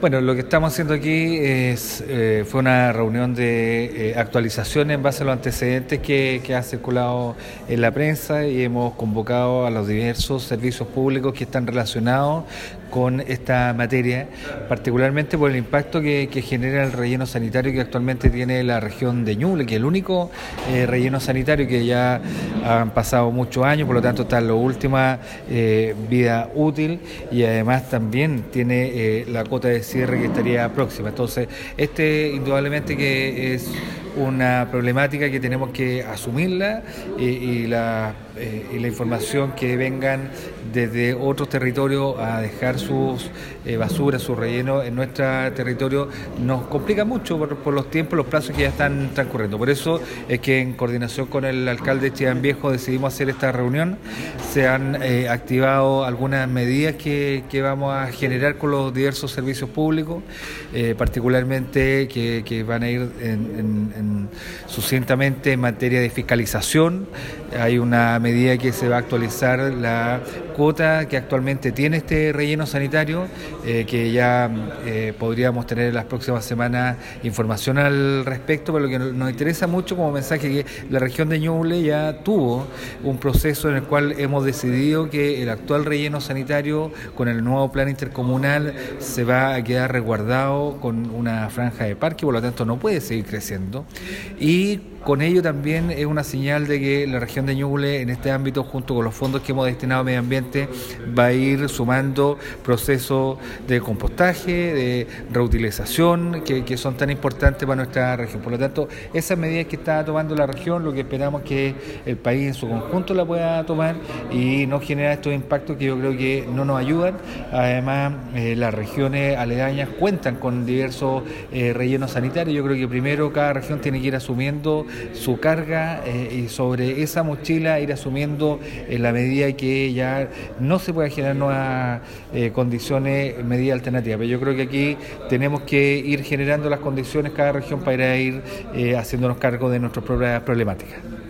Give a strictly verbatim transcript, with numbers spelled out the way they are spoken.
Bueno, lo que estamos haciendo aquí es eh, fue una reunión de eh, actualización en base a los antecedentes que, que ha circulado en la prensa y hemos convocado a los diversos servicios públicos que están relacionados con esta materia, particularmente por el impacto que, que genera el relleno sanitario que actualmente tiene la región de Ñuble, que es el único eh, relleno sanitario que ya han pasado muchos años, por lo tanto está en la última eh, vida útil y además también tiene eh, la cota de cierre que estaría próxima. Entonces, este indudablemente que es una problemática que tenemos que asumirla y, y, la, eh, y la información que vengan desde otros territorios a dejar sus eh, basuras, sus rellenos en nuestro territorio nos complica mucho por, por los tiempos, los plazos que ya están transcurriendo. Por eso es que en coordinación con el alcalde de Chillán Viejo decidimos hacer esta reunión. Se han eh, activado algunas medidas que, que vamos a generar con los diversos servicios públicos, eh, particularmente que, que van a ir en, en, en sucintamente en materia de fiscalización. Hay una medida que se va a actualizar la cuota que actualmente tiene este relleno sanitario, eh, que ya eh, podríamos tener en las próximas semanas información al respecto, pero lo que nos interesa mucho como mensaje es que la región de Ñuble ya tuvo un proceso en el cual hemos decidido que el actual relleno sanitario con el nuevo plan intercomunal se va a quedar resguardado con una franja de parque, por lo tanto no puede seguir creciendo. Y con ello también es una señal de que la región de Ñuble en este ámbito, junto con los fondos que hemos destinado a medio ambiente, va a ir sumando procesos de compostaje, de reutilización, que, que son tan importantes para nuestra región. Por lo tanto, esas medidas que está tomando la región, lo que esperamos que el país en su conjunto la pueda tomar y no generar estos impactos que yo creo que no nos ayudan. Además, eh, las regiones aledañas cuentan con diversos eh, rellenos sanitarios. Yo creo que primero cada región tiene que ir asumiendo su carga eh, y sobre esa mochila ir asumiendo en la medida que ya no se pueda generar nuevas eh, condiciones, medidas alternativas. Pero yo creo que aquí tenemos que ir generando las condiciones cada región para ir eh, haciéndonos cargo de nuestras propias problemáticas.